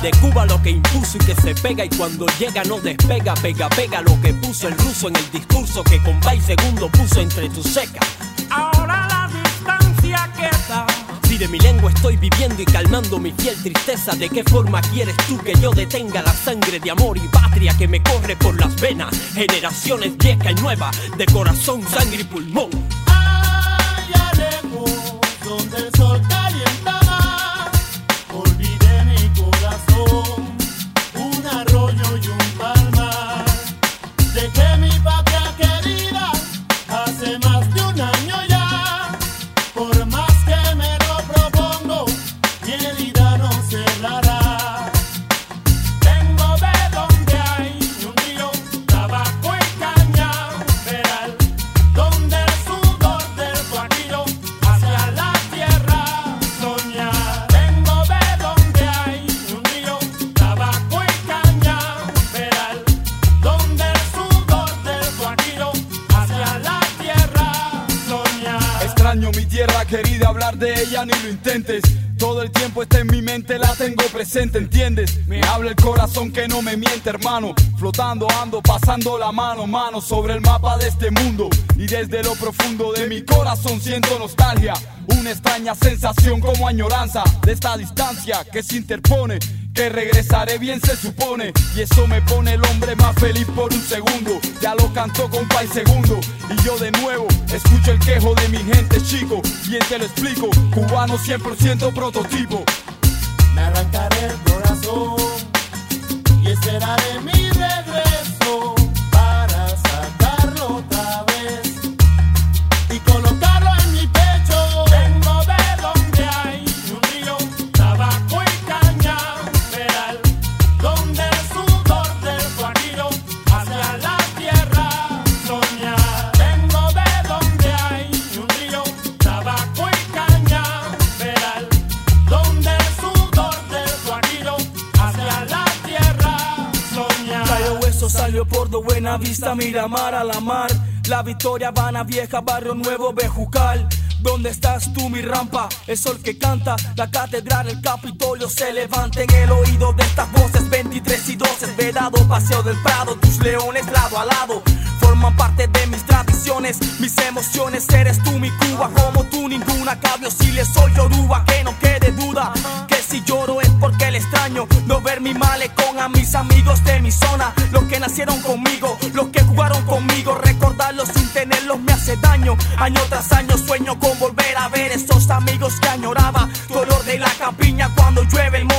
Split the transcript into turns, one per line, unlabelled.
De Cuba lo que impuso y que se pega, y cuando llega no despega. Pega, pega lo que puso el ruso en el discurso que con Pai segundo puso entre tus secas.
Ahora la distancia queda.
Si de mi lengua estoy viviendo y calmando mi fiel tristeza, ¿de qué forma quieres tú que yo detenga la sangre de amor y patria que me corre por las venas? Generaciones vieja y nueva, de corazón, sangre y pulmón.
Allá lejos, donde el sol calienta más, olvidé mi corazón, un arroyo y un palmar. Dejé mi patria querida hace más de un año ya. Por más que me lo propongo, mi herida no cerrará. Tengo de donde hay un río, tabaco y cañaveral, donde el sudor del guajiro hacia la tierra soñar. Tengo de donde hay un río, tabaco y cañaveral, donde el sudor del guajiro hacia la tierra soñar.
Extraño mi tierra querida, hablar de ella ni lo intentes. Todo el tiempo está en mi mente, la tengo presente, ¿entiendes? Me habla el corazón que no me miente, hermano. Flotando ando, pasando la mano sobre el mapa de este mundo. Y desde lo profundo de mi corazón siento nostalgia, una extraña sensación como añoranza de esta distancia que se interpone. Que regresaré bien se supone, y eso me pone el hombre más feliz por un segundo. Ya lo cantó con Pai segundo, y yo de nuevo escucho el quejo de mi gente, chico. Bien te lo explico, cubano 100% prototipo.
Me arrancaré el corazón y esperaré mi regreso para sacarlo otra vez y colocarlo en mi pecho. Vengo de donde hay un río, tabaco y cañaveral, donde el sudor del guajiro hacia la tierra soñar. Vengo de donde hay un río, tabaco y cañaveral, donde el sudor del guajiro hacia la tierra soñar.
Cayo Hueso salió por do Buena Vista, Miramar a la mar. La Victoria, Habana Vieja, Barrio Nuevo, Bejucal. ¿Dónde estás tú, mi rampa? El sol que canta, la catedral, el Capitolio se levanta en el oído de estas voces. 23 y 12, Vedado, Paseo del Prado. Tus leones lado a lado forman parte de mis tradiciones, mis emociones. Eres tú mi Cuba, como tú ninguna. Cabio si le soy Yoruba, que no quede duda que si lloro es porque le extraño no ver mi malecón a mis amigos de mi zona, los que nacieron conmigo, los que jugaron conmigo. Recordarlos sin tenerlos me hace daño. Año tras año sueño con volver a ver esos amigos que añoraba. Dolor de la campiña cuando llueve el